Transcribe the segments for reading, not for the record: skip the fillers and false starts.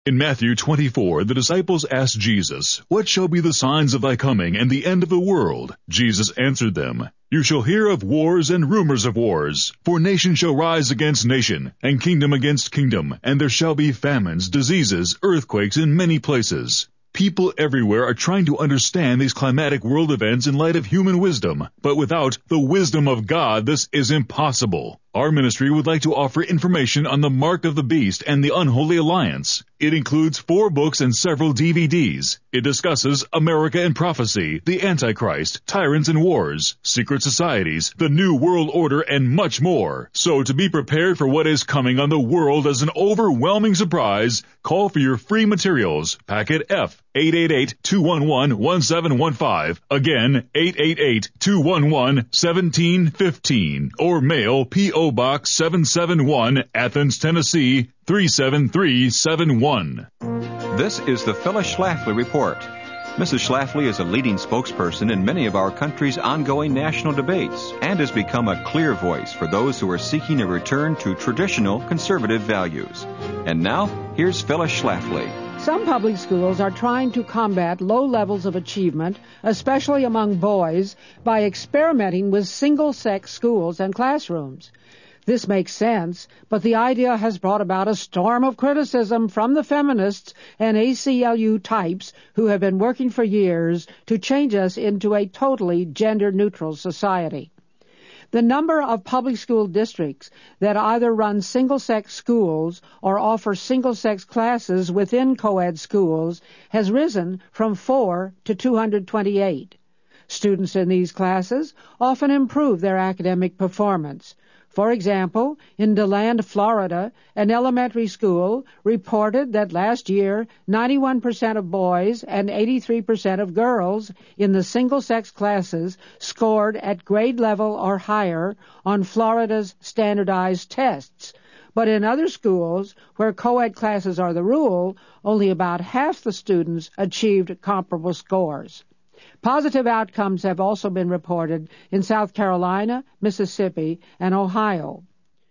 In Matthew 24, the disciples asked Jesus, "What shall be the signs of thy coming and the end of the world?" Jesus answered them, "You shall hear of wars and rumors of wars. For nation shall rise against nation, and kingdom against kingdom, and there shall be famines, diseases, earthquakes in many places." People everywhere are trying to understand these climatic world events in light of human wisdom, but without the wisdom of God, this is impossible. Our ministry would like to offer information on the Mark of the Beast and the Unholy Alliance. It includes 4 books and several DVDs. It discusses America and prophecy, the Antichrist, tyrants and wars, secret societies, the New World Order, and much more. So to be prepared for what is coming on the world as an overwhelming surprise, call for your free materials. Packet F, 888-211-1715. Again, 888-211-1715. Or mail P.O. Box 771, Athens, Tennessee, 37371. This is the Phyllis Schlafly Report. Mrs. Schlafly is a leading spokesperson in many of our country's ongoing national debates and has become a clear voice for those who are seeking a return to traditional conservative values. And now, here's Phyllis Schlafly. Some public schools are trying to combat low levels of achievement, especially among boys, by experimenting with single-sex schools and classrooms. This makes sense, but the idea has brought about a storm of criticism from the feminists and ACLU types who have been working for years to change us into a totally gender-neutral society. The number of public school districts that either run single-sex schools or offer single-sex classes within co-ed schools has risen from 4 to 228. Students in these classes often improve their academic performance. For example, in DeLand, Florida, an elementary school reported that last year 91% of boys and 83% of girls in the single-sex classes scored at grade level or higher on Florida's standardized tests. But in other schools, where co-ed classes are the rule, only about half the students achieved comparable scores. Positive outcomes have also been reported in South Carolina, Mississippi, and Ohio.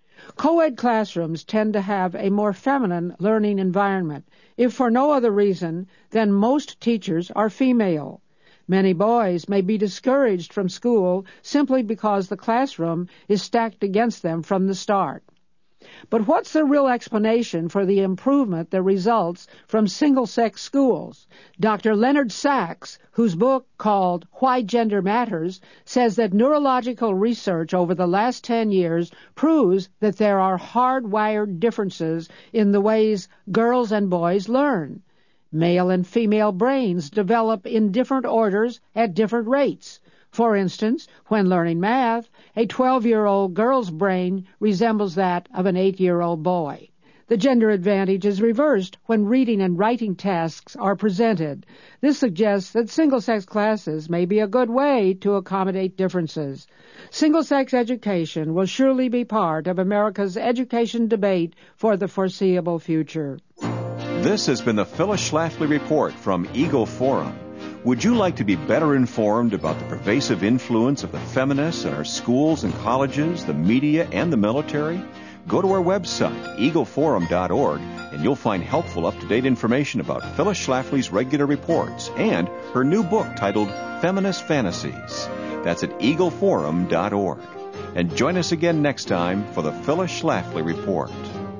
Co-ed classrooms tend to have a more feminine learning environment, if for no other reason than most teachers are female. Many boys may be discouraged from school simply because the classroom is stacked against them from the start. But what's the real explanation for the improvement that results from single-sex schools? Dr. Leonard Sachs, whose book called Why Gender Matters, says that neurological research over the last 10 years proves that there are hardwired differences in the ways girls and boys learn. Male and female brains develop in different orders at different rates. For instance, when learning math, a 12-year-old girl's brain resembles that of an 8-year-old boy. The gender advantage is reversed when reading and writing tasks are presented. This suggests that single-sex classes may be a good way to accommodate differences. Single-sex education will surely be part of America's education debate for the foreseeable future. This has been the Phyllis Schlafly Report from Eagle Forum. Would you like to be better informed about the pervasive influence of the feminists in our schools and colleges, the media, and the military? Go to our website, eagleforum.org, and you'll find helpful up-to-date information about Phyllis Schlafly's regular reports and her new book titled Feminist Fantasies. That's at eagleforum.org. And join us again next time for the Phyllis Schlafly Report.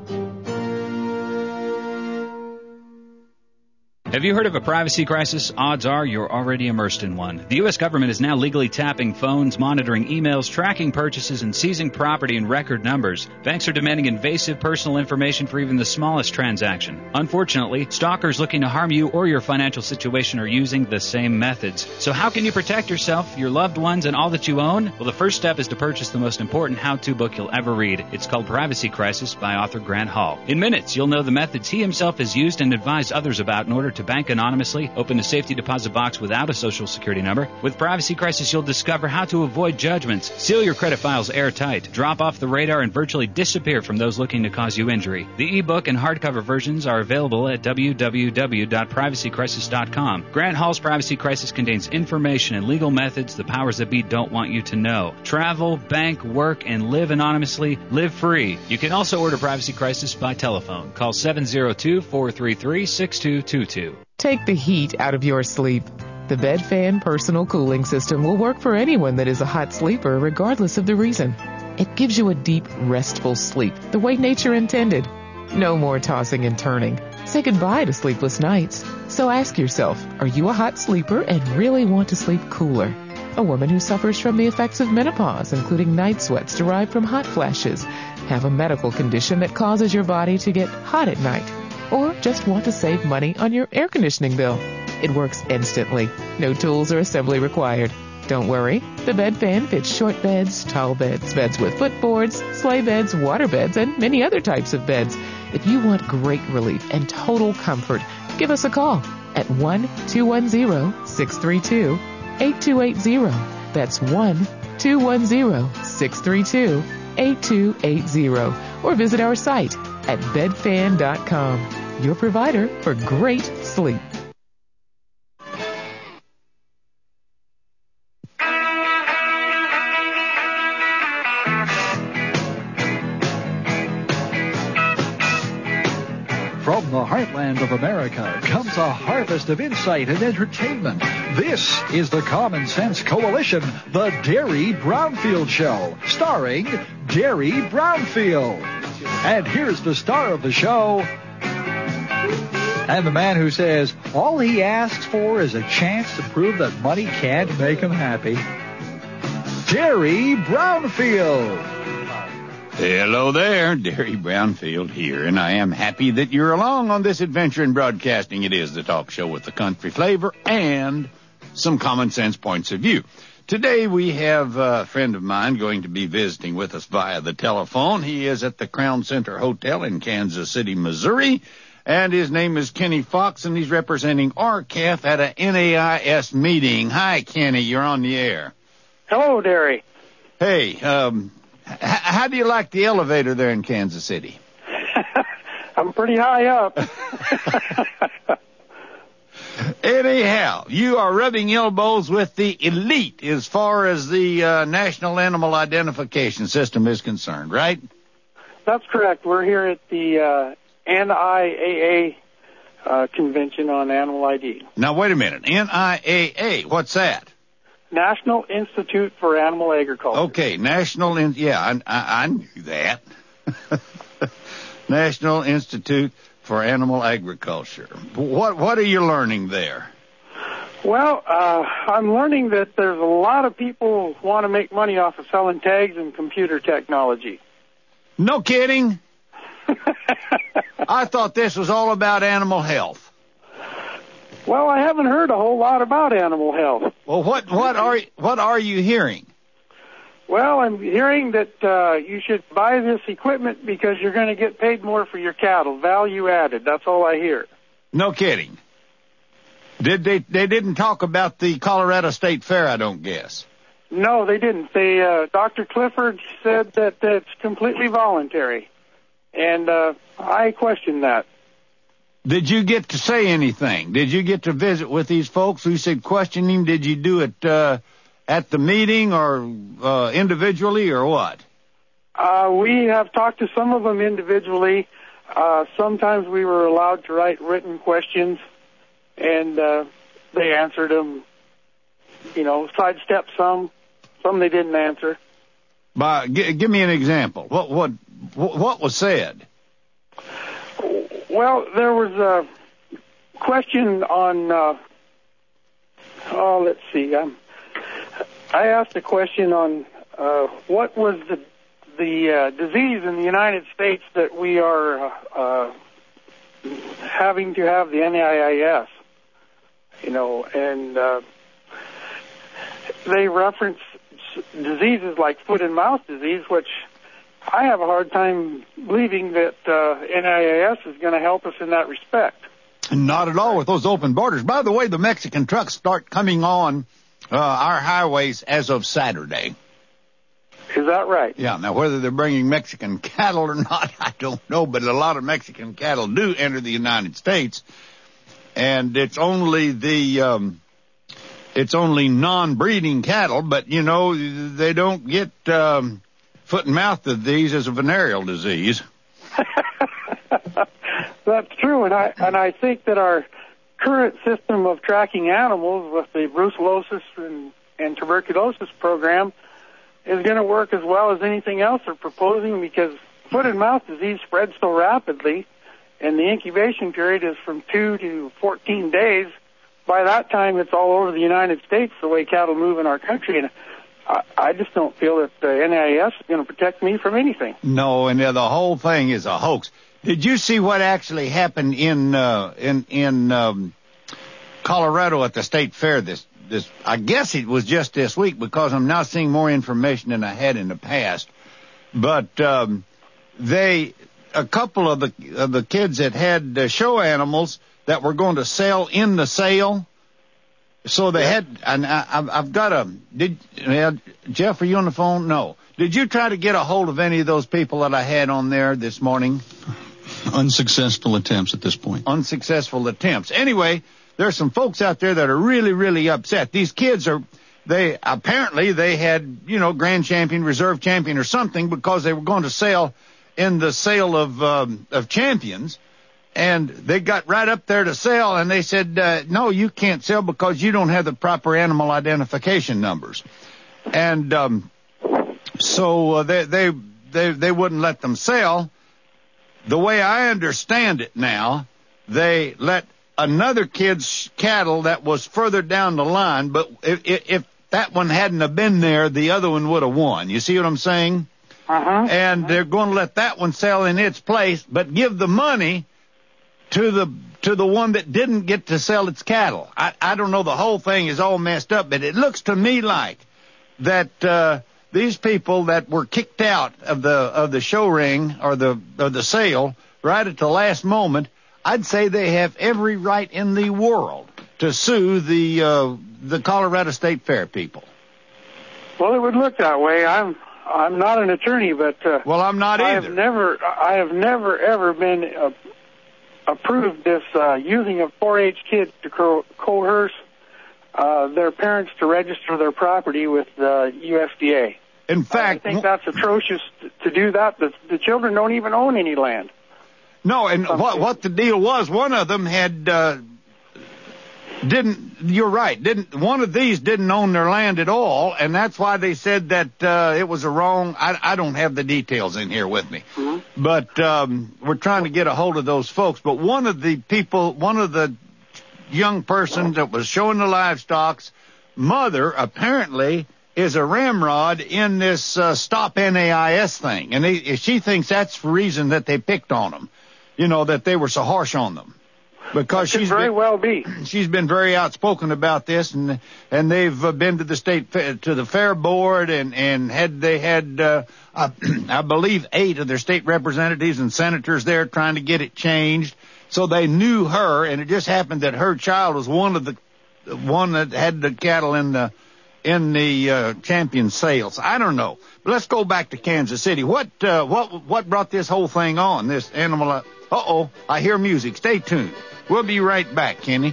Have you heard of a privacy crisis? Odds are you're already immersed in one. The U.S. government is now legally tapping phones, monitoring emails, tracking purchases, and seizing property in record numbers. Banks are demanding invasive personal information for even the smallest transaction. Unfortunately, stalkers looking to harm you or your financial situation are using the same methods. So how can you protect yourself, your loved ones, and all that you own? Well, the first step is to purchase the most important how-to book you'll ever read. It's called Privacy Crisis by author Grant Hall. In minutes, you'll know the methods he himself has used and advised others about in order to to bank anonymously, open a safety deposit box without a social security number. With Privacy Crisis, you'll discover how to avoid judgments, seal your credit files airtight, drop off the radar, and virtually disappear from those looking to cause you injury. The ebook and hardcover versions are available at www.privacycrisis.com. Grant Hall's Privacy Crisis contains information and legal methods the powers that be don't want you to know. Travel, bank, work, and live anonymously. Live free. You can also order Privacy Crisis by telephone. Call 702-433-6222. Take the heat out of your sleep. The Bed Fan Personal Cooling System will work for anyone that is a hot sleeper, regardless of the reason. It gives you a deep, restful sleep, the way nature intended. No more tossing and turning. Say goodbye to sleepless nights. So ask yourself, are you a hot sleeper and really want to sleep cooler? A woman who suffers from the effects of menopause, including night sweats derived from hot flashes, have a medical condition that causes your body to get hot at night, or just want to save money on your air conditioning bill. It works instantly. No tools or assembly required. Don't worry. The Bed Fan fits short beds, tall beds, beds with footboards, sleigh beds, water beds, and many other types of beds. If you want great relief and total comfort, give us a call at 1-210-632-8280. That's 1-210-632-8280. Or visit our site at bedfan.com, your provider for great sleep. From the heartland of America comes a harvest of insight and entertainment. This is the Common Sense Coalition, the Derry Brownfield Show, starring Derry Brownfield. And here's the star of the show, and the man who says all he asks for is a chance to prove that money can't make him happy, Derry Brownfield. Hello there, Derry Brownfield here, and I am happy that you're along on this adventure in broadcasting. It is the talk show with the country flavor and some common sense points of view. Today we have a friend of mine going to be visiting with us via the telephone. He is at the Crown Center Hotel in Kansas City, Missouri, and his name is Kenny Fox, and he's representing RCAF at a NAIS meeting. Hi, Kenny, you're on the air. Hello, Derry. Hey, how do you like the elevator there in Kansas City? I'm pretty high up. Anyhow, you are rubbing elbows with the elite as far as the National Animal Identification System is concerned, right? That's correct. We're here at the NIAA Convention on Animal ID. Now, wait a minute. NIAA, what's that? National Institute for Animal Agriculture. Okay, I knew that. National Institute for Animal Agriculture. What are you learning there? Well, I'm learning that there's a lot of people who want to make money off of selling tags and computer technology. No kidding. I thought this was all about animal health. Well, I haven't heard a whole lot about animal health. Well, what are you hearing? Well, I'm hearing that you should buy this equipment because you're going to get paid more for your cattle, value added. That's all I hear. No kidding. They didn't talk about the Colorado State Fair, I don't guess. No, they didn't. Dr. Clifford said that it's completely voluntary, and I question that. Did you get to say anything? Did you get to visit with these folks who said question him? Did you do it at the meeting or individually or what? We have talked to some of them individually. Sometimes we were allowed to write written questions, and they answered them, sidestepped some. Some they didn't answer. Give me an example. What was said? Well, there was a question on, let's see. I asked a question on what was the disease in the United States that we are having to have the NAIS, and they reference diseases like foot and mouth disease, which I have a hard time believing that NIAS is going to help us in that respect. Not at all with those open borders. By the way, the Mexican trucks start coming on our highways as of Saturday. Is that right? Yeah. Now, whether they're bringing Mexican cattle or not, I don't know, but a lot of Mexican cattle do enter the United States, and it's only non-breeding cattle, but, you know, they don't get foot and mouth disease as a venereal disease. That's true, and I think that our current system of tracking animals with the brucellosis and tuberculosis program is going to work as well as anything else they're proposing, because foot and mouth disease spreads so rapidly, and the incubation period is from 2 to 14 days. By that time, it's all over the United States, the way cattle move in our country, and I just don't feel that the NIS is going to protect me from anything. No, and the whole thing is a hoax. Did you see what actually happened in Colorado at the state fair this I guess it was just this week, because I'm now seeing more information than I had in the past. But a couple of the kids that had show animals that were going to sell in the sale. So they had, and I've got Jeff, are you on the phone? No. Did you try to get a hold of any of those people that I had on there this morning? Unsuccessful attempts at this point. Unsuccessful attempts. Anyway, there's some folks out there that are really, really upset. These kids they had, grand champion, reserve champion or something, because they were going to sell in the sale of champions. And they got right up there to sell, and they said, no, you can't sell because you don't have the proper animal identification numbers. And so they wouldn't let them sell. The way I understand it now, they let another kid's cattle that was further down the line, but if that one hadn't have been there, the other one would have won. You see what I'm saying? Uh-huh. And they're going to let that one sell in its place, but give the money to the one that didn't get to sell its cattle. I don't know, the whole thing is all messed up, but it looks to me like that these people that were kicked out of the show ring or the sale right at the last moment, I'd say they have every right in the world to sue the Colorado State Fair people. Well, it would look that way. I'm not an attorney, but well, I'm not either. I have never ever been approved this using of 4-H kids to coerce their parents to register their property with the USDA. In fact, I think that's atrocious to do that. The children don't even own any land. No, and what the deal was, one of them had one of these didn't own their land at all, and that's why they said that it was a wrong. I don't have the details in here with me, mm-hmm. But we're trying to get a hold of those folks. But one of the young persons that was showing the livestock's mother apparently is a ramrod in this Stop NAIS thing, and she thinks that's the reason that they picked on them, that they were so harsh on them. Because she's been very outspoken about this, and they've been to the fair board, and they had I believe 8 of their state representatives and senators there trying to get it changed. So they knew her, and it just happened that her child was one that had the cattle in the champion sales. I don't know. But let's go back to Kansas City. What brought this whole thing on? This animal. I hear music. Stay tuned. We'll be right back, Kenny.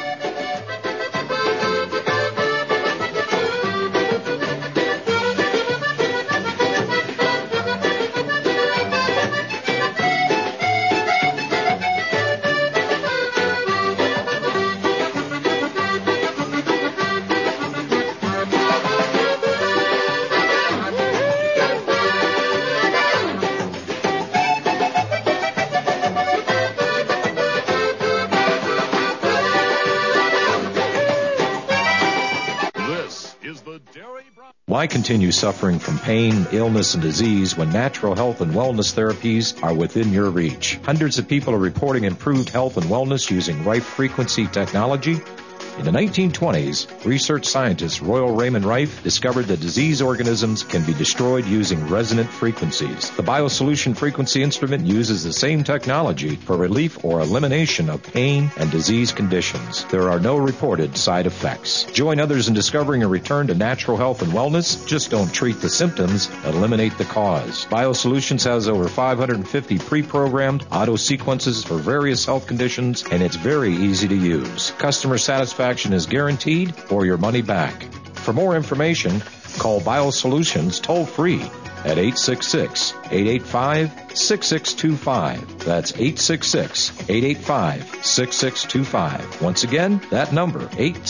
Why continue suffering from pain, illness, and disease when natural health and wellness therapies are within your reach? Hundreds of people are reporting improved health and wellness using Rife Frequency technology. In the 1920s, research scientist Royal Raymond Rife discovered that disease organisms can be destroyed using resonant frequencies. The BioSolution frequency instrument uses the same technology for relief or elimination of pain and disease conditions. There are no reported side effects. Join others in discovering a return to natural health and wellness. Just don't treat the symptoms, eliminate the cause. BioSolutions has over 550 pre-programmed auto sequences for various health conditions, and it's very easy to use. Customer satisfaction is guaranteed or your money back. For more information, call BioSolutions toll-free at 866-885-6625. That's 866-885-6625. Once again, that number,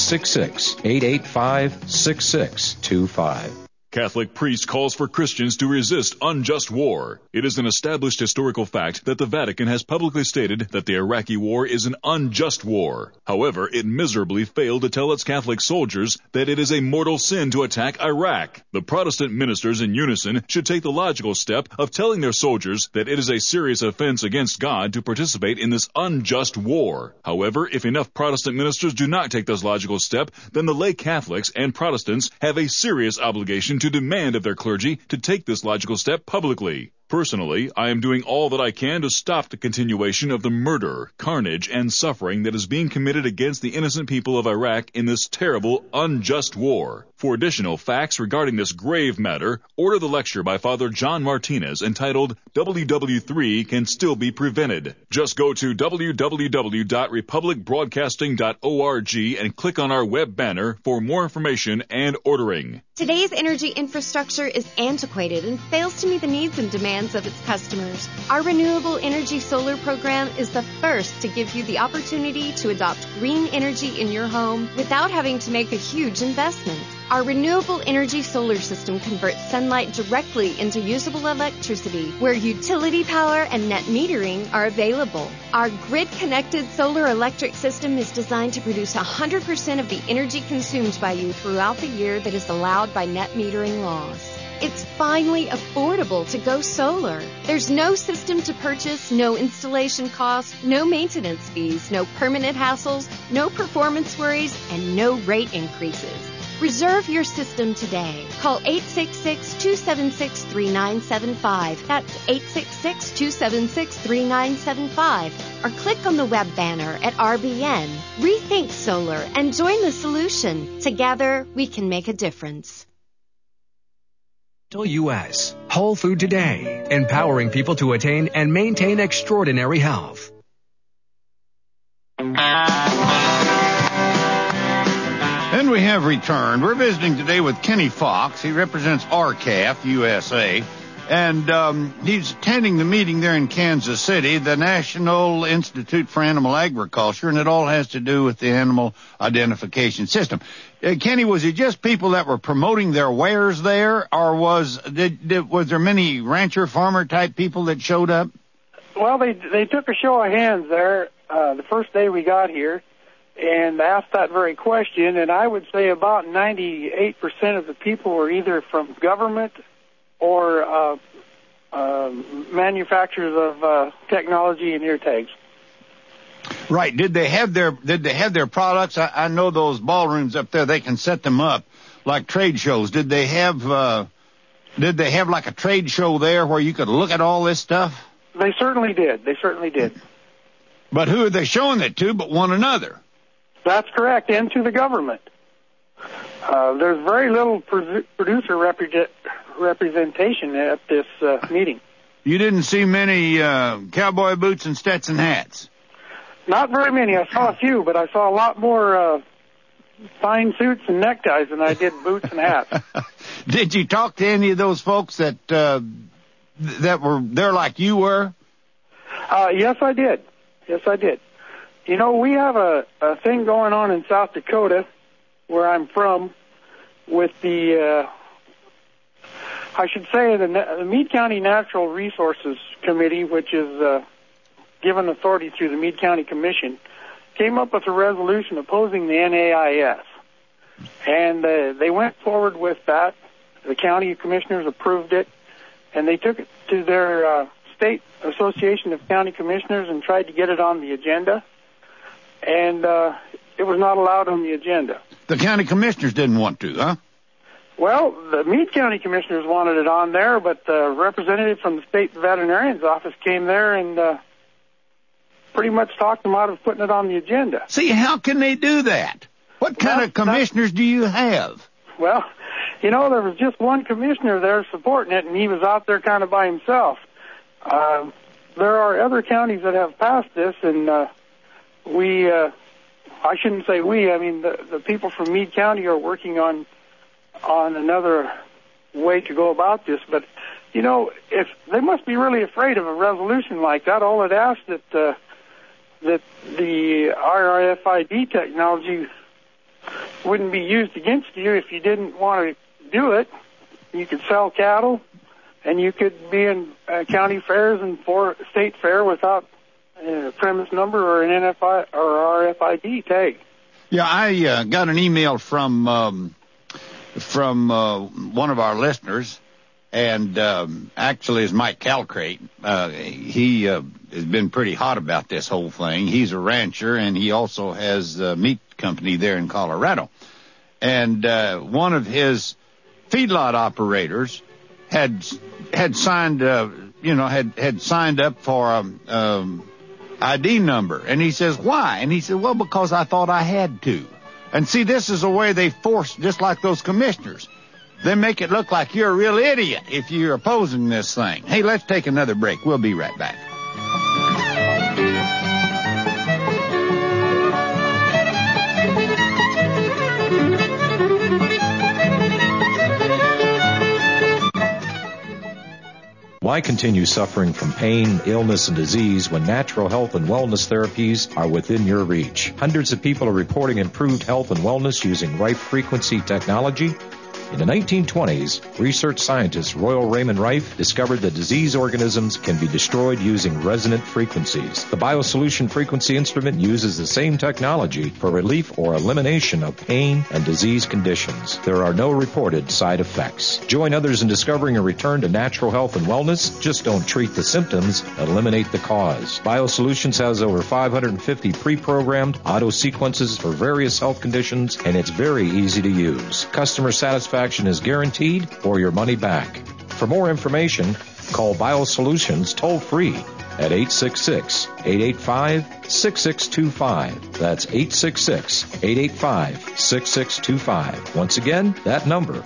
866-885-6625. Catholic priest calls for Christians to resist unjust war. It is an established historical fact that the Vatican has publicly stated that the Iraqi war is an unjust war. However, it miserably failed to tell its Catholic soldiers that it is a mortal sin to attack Iraq. The Protestant ministers in unison should take the logical step of telling their soldiers that it is a serious offense against God to participate in this unjust war. However, if enough Protestant ministers do not take this logical step, then the lay Catholics and Protestants have a serious obligation to demand of their clergy to take this logical step publicly. Personally, I am doing all that I can to stop the continuation of the murder, carnage, and suffering that is being committed against the innocent people of Iraq in this terrible, unjust war. For additional facts regarding this grave matter, order the lecture by Father John Martinez entitled WW3 Can Still Be Prevented. Just go to www.republicbroadcasting.org and click on our web banner for more information and ordering. Today's energy infrastructure is antiquated and fails to meet the needs and demands of its customers. Our Renewable Energy Solar Program is the first to give you the opportunity to adopt green energy in your home without having to make a huge investment. Our renewable energy solar system converts sunlight directly into usable electricity where utility power and net metering are available. Our grid-connected solar electric system is designed to produce 100% of the energy consumed by you throughout the year that is allowed by net metering laws. It's finally affordable to go solar. There's no system to purchase, no installation costs, no maintenance fees, no permanent hassles, no performance worries, and no rate increases. Reserve your system today. Call 866-276-3975. That's 866-276-3975. Or click on the web banner at RBN. Rethink solar and join the solution. Together, we can make a difference. U.S. Whole Food Today, empowering people to attain and maintain extraordinary health. And we have returned. We're visiting today with Kenny Fox. He represents RCAF USA, and he's attending the meeting there in Kansas City, the National Institute for Animal Agriculture, and it all has to do with the animal identification system. Kenny, was it just people that were promoting their wares there, or was there many rancher, farmer type people that showed up? Well, they took a show of hands there the first day we got here, and asked that very question, and I would say about 98% of the people were either from government or manufacturers of technology and ear tags. Right. Did they have their products? I know those ballrooms up there, they can set them up like trade shows. Did they have like a trade show there where you could look at all this stuff? They certainly did. But who are they showing it to but one another? That's correct, and to the government. There's very little producer representation at this meeting. You didn't see many cowboy boots and Stetson hats? Not very many. I saw a few, but I saw a lot more fine suits and neckties than I did boots and hats. Did you talk to any of those folks that were there like you were? Yes, I did. You know, we have a thing going on in South Dakota, where I'm from, with the Meade County Natural Resources Committee, which is given authority through the Meade County Commission, came up with a resolution opposing the NAIS. And they went forward with that. The county commissioners approved it, and they took it to their State Association of County Commissioners and tried to get it on the agenda. And it was not allowed on the agenda. The county commissioners didn't want to, huh? Well, the Meade County commissioners wanted it on there, but the representative from the state veterinarian's office came there and pretty much talked them out of putting it on the agenda. See, how can they do that? What kind of commissioners do you have? Well, there was just one commissioner there supporting it, and he was out there kind of by himself. There are other counties that have passed this, and I shouldn't say we, I mean the people from Meade County are working on another way to go about this. But, if they must be really afraid of a resolution like that, all it asks that the RFID technology wouldn't be used against you if you didn't want to do it. You could sell cattle, and you could be in county fairs and state fair without a premise number or an NFI or RFID tag. Yeah, I got an email from one of our listeners, and actually is Mike Calcrate. He has been pretty hot about this whole thing. He's a rancher, and he also has a meat company there in Colorado. And one of his feedlot operators had signed signed up for ID number. And he says, why? And he said, well, because I thought I had to. And see, this is a way they force, just like those commissioners. They make it look like you're a real idiot if you're opposing this thing. Hey, let's take another break. We'll be right back. Why continue suffering from pain, illness, and disease when natural health and wellness therapies are within your reach? Hundreds of people are reporting improved health and wellness using Rife frequency technology. In the 1920s, research scientist Royal Raymond Rife discovered that disease organisms can be destroyed using resonant frequencies. The BioSolution frequency instrument uses the same technology for relief or elimination of pain and disease conditions. There are no reported side effects. Join others in discovering a return to natural health and wellness. Just don't treat the symptoms, eliminate the cause. BioSolutions has over 550 pre-programmed auto sequences for various health conditions, and it's very easy to use. Customer satisfaction is guaranteed or your money back. For more information, call BioSolutions toll-free at 866-885-6625. That's 866-885-6625. Once again, that number,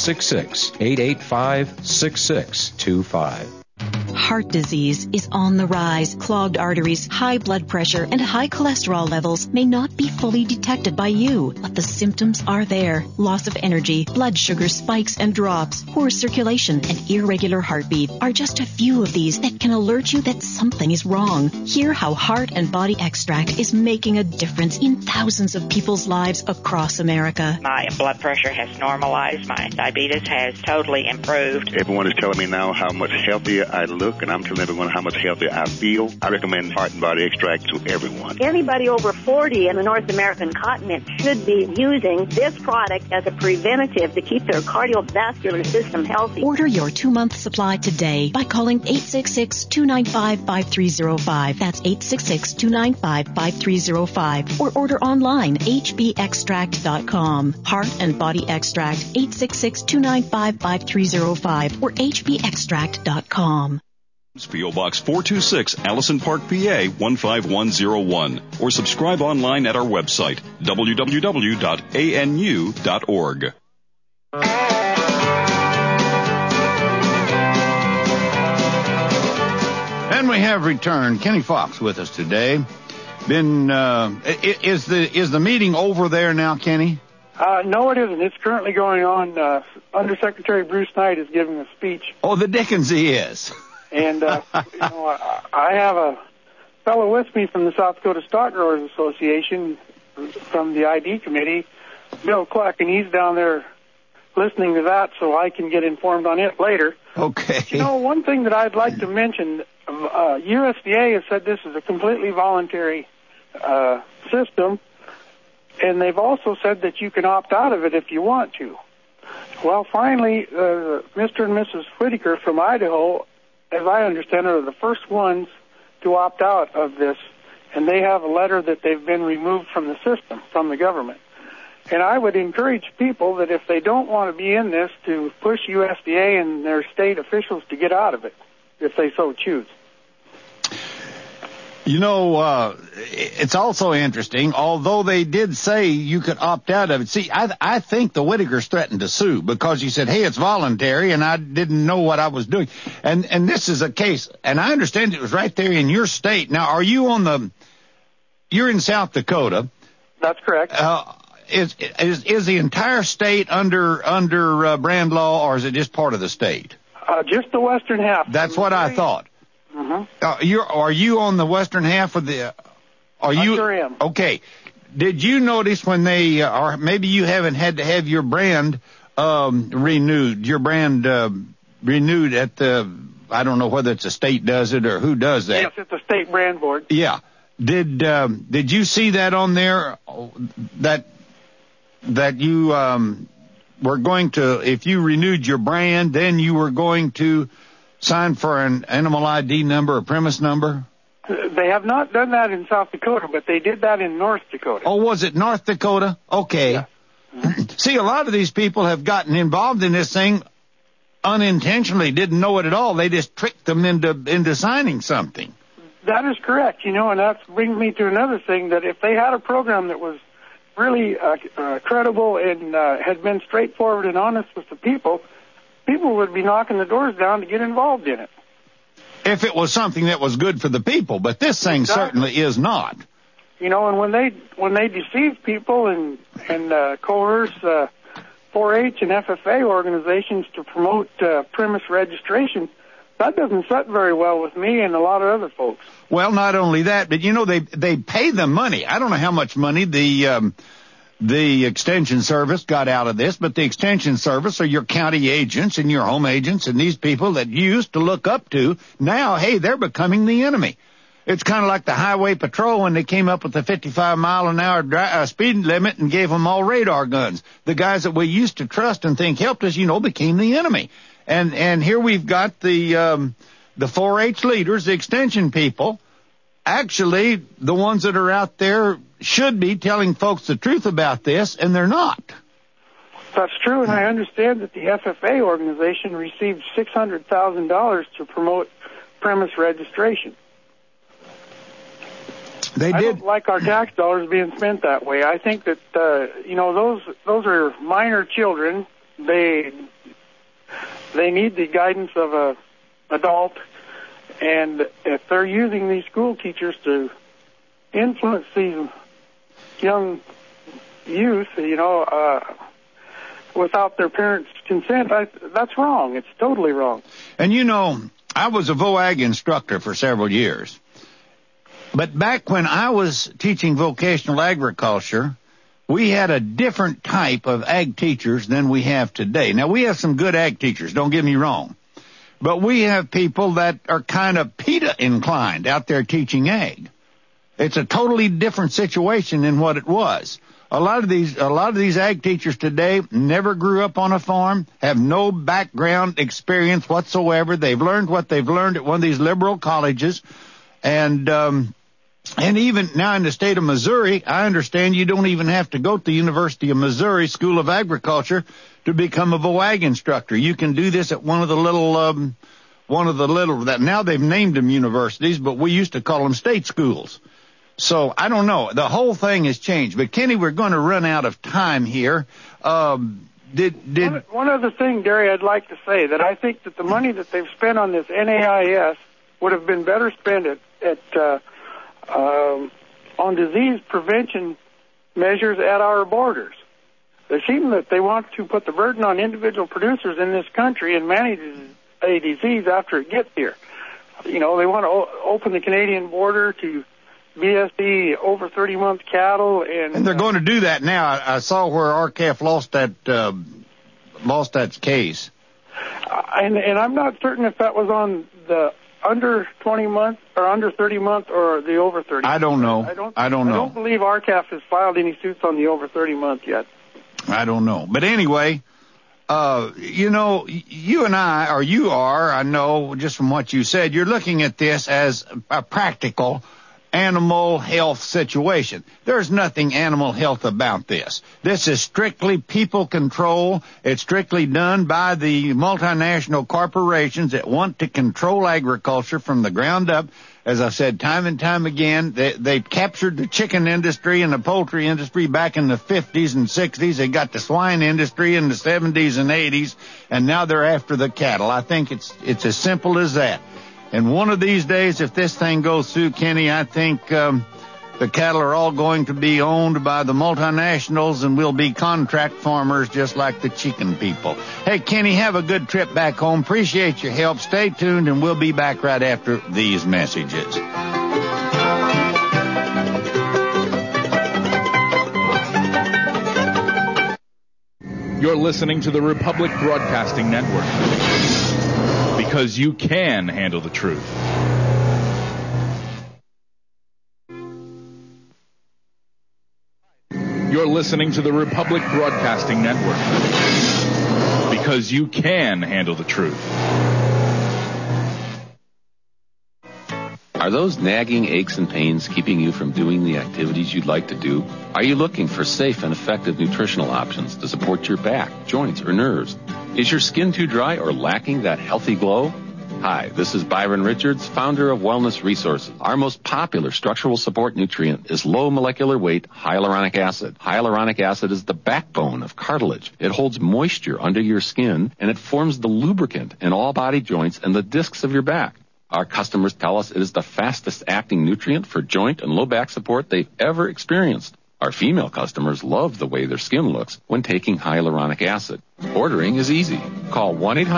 866-885-6625. Heart disease is on the rise. Clogged arteries, high blood pressure, and high cholesterol levels may not be fully detected by you, but the symptoms are there. Loss of energy, blood sugar spikes and drops, poor circulation, and irregular heartbeat are just a few of these that can alert you that something is wrong. Hear how Heart and Body Extract is making a difference in thousands of people's lives across America. My blood pressure has normalized. My diabetes has totally improved. Everyone is telling me now how much healthier I look, and I'm telling everyone how much healthier I feel. I recommend Heart and Body Extract to everyone. Anybody over 40 in the North American continent should be using this product as a preventative to keep their cardiovascular system healthy. Order your 2-month supply today by calling 866-295-5305. That's 866-295-5305. Or order online, hbextract.com. Heart and Body Extract, 866-295-5305 or hbextract.com. P.O. Box 426, Allison Park, PA 15101. Or subscribe online at our website, www.anu.org. And we have returned Kenny Fox with us today. Is the meeting over there now, Kenny? No, it isn't. It's currently going on. Undersecretary Bruce Knight is giving a speech. Oh, the dickens he is. And, I have a fellow with me from the South Dakota Stock Growers Association from the ID committee, Bill Cluck, and he's down there listening to that so I can get informed on it later. Okay. One thing that I'd like to mention, USDA has said this is a completely voluntary system, and they've also said that you can opt out of it if you want to. Well, finally, Mr. and Mrs. Whitaker from Idaho, as I understand it, are the first ones to opt out of this. and they have a letter that they've been removed from the system, from the government. And I would encourage people that if they don't want to be in this, to push USDA and their state officials to get out of it, if they so choose. You know, it's also interesting, although they did say you could opt out of it. See, I think the Whittakers threatened to sue because you said, hey, it's voluntary, and I didn't know what I was doing. And this is a case, and I understand it was right there in your state. Now, you're in South Dakota. That's correct. Is the entire state under brand law, or is it just part of the state? Just the western half. That's what I thought. Mm-hmm. Are you on the western half of the? I sure am. Okay. Did you notice when they, or maybe you haven't had to have your brand renewed? Your brand renewed at the, I don't know whether it's a state does it or who does that. Yes, it's a state brand board. Yeah. Did you see that on there? That you were going to, if you renewed your brand, then you were going to sign for an animal ID number, a premise number? They have not done that in South Dakota, but they did that in North Dakota. Oh, was it North Dakota? Okay. Yeah. See, a lot of these people have gotten involved in this thing unintentionally, didn't know it at all. They just tricked them into signing something. That is correct, and that brings me to another thing, that if they had a program that was really credible and had been straightforward and honest with the people would be knocking the doors down to get involved in it. If it was something that was good for the people, but this thing certainly is not. And when they deceive people and coerce 4-H and FFA organizations to promote premise registration, that doesn't sit very well with me and a lot of other folks. Well, not only that, but they pay them money. I don't know how much money the Extension Service got out of this, but the Extension Service are your county agents and your home agents and these people that you used to look up to. Now, hey, they're becoming the enemy. It's kind of like the Highway Patrol when they came up with the 55-mile-an-hour speed limit and gave them all radar guns. The guys that we used to trust and think helped us, became the enemy. And here we've got the 4-H leaders, the Extension people. Actually, the ones that are out there should be telling folks the truth about this, and they're not. That's true, and I understand that the FFA organization received $600,000 to promote premise registration. I don't like our tax dollars being spent that way. I think that those are minor children. They need the guidance of a adult, and if they're using these school teachers to influence these young youth, without their parents' consent, that's wrong. It's totally wrong. And I was a VOAG instructor for several years. But back when I was teaching vocational agriculture, we had a different type of ag teachers than we have today. Now, we have some good ag teachers, don't get me wrong. But we have people that are kind of PETA inclined out there teaching ag. It's a totally different situation than what it was. A lot of these ag teachers today never grew up on a farm, have no background experience whatsoever. They've learned what they've learned at one of these liberal colleges. And even now in the state of Missouri, I understand you don't even have to go to the University of Missouri School of Agriculture to become a VOAG instructor. You can do this at one of the little, now they've named them universities, but we used to call them state schools. So I don't know. The whole thing has changed. But Kenny, we're going to run out of time here. One other thing, Gary, I'd like to say that I think that the money that they've spent on this NAIS would have been better spent on disease prevention measures at our borders. They seem that they want to put the burden on individual producers in this country and manage a disease after it gets here. They want to open the Canadian border to BSE over 30-month cattle, and they're going to do that now. I saw where RCAF lost that case. And I'm not certain if that was on the under 20 months or under 30 months or the over 30 months. I don't know. I don't know. I don't believe RCAF has filed any suits on the over 30 months yet. I don't know. But anyway, you and I, or you are, I know just from what you said, you're looking at this as a practical animal health situation. There's nothing animal health about this. This is strictly people control. It's strictly done by the multinational corporations that want to control agriculture from the ground up. As I've said time and time again, they captured the chicken industry and the poultry industry back in the 50s and 60s. They got the swine industry in the 70s and 80s, and now they're after the cattle. I think it's as simple as that. And one of these days, if this thing goes through, Kenny, I think the cattle are all going to be owned by the multinationals and we'll be contract farmers just like the chicken people. Hey, Kenny, have a good trip back home. Appreciate your help. Stay tuned, and we'll be back right after these messages. You're listening to the Republic Broadcasting Network, because you can handle the truth. You're listening to the Republic Broadcasting Network, because you can handle the truth. Are those nagging aches and pains keeping you from doing the activities you'd like to do? Are you looking for safe and effective nutritional options to support your back, joints, or nerves? Is your skin too dry or lacking that healthy glow? Hi, this is Byron Richards, founder of Wellness Resources. Our most popular structural support nutrient is low molecular weight hyaluronic acid. Hyaluronic acid is the backbone of cartilage. It holds moisture under your skin, and it forms the lubricant in all body joints and the discs of your back. Our customers tell us it is the fastest acting nutrient for joint and low back support they've ever experienced. Our female customers love the way their skin looks when taking hyaluronic acid. Ordering is easy. Call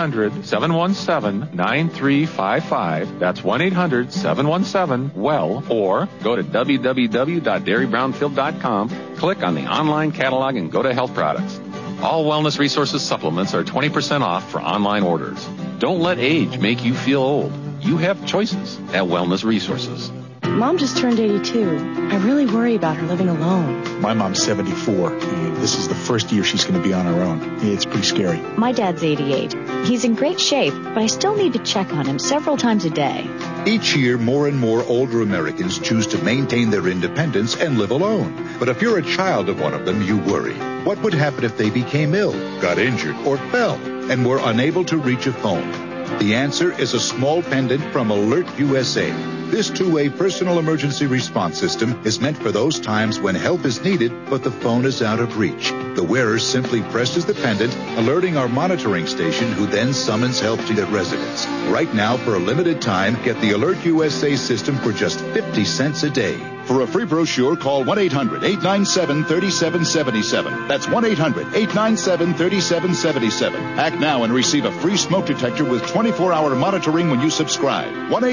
1-800-717-9355. That's 1-800-717-WELL, or go to www.dairybrownfield.com, click on the online catalog, and go to health products. All Wellness Resources supplements are 20% off for online orders. Don't let age make you feel old. You have choices at Wellness Resources. Mom just turned 82. I really worry about her living alone. My mom's 74. This is the first year she's going to be on her own. It's pretty scary. My dad's 88. He's in great shape, but I still need to check on him several times a day. Each year, more and more older Americans choose to maintain their independence and live alone. But if you're a child of one of them, you worry. What would happen if they became ill, got injured, or fell, and were unable to reach a phone? The answer is a small pendant from Alert USA. This two-way personal emergency response system is meant for those times when help is needed, but the phone is out of reach. The wearer simply presses the pendant, alerting our monitoring station, who then summons help to their residence. Right now, for a limited time, get the Alert USA system for just 50 cents a day. For a free brochure, call 1-800-897-3777. That's 1-800-897-3777. Act now and receive a free smoke detector with 24-hour monitoring when you subscribe.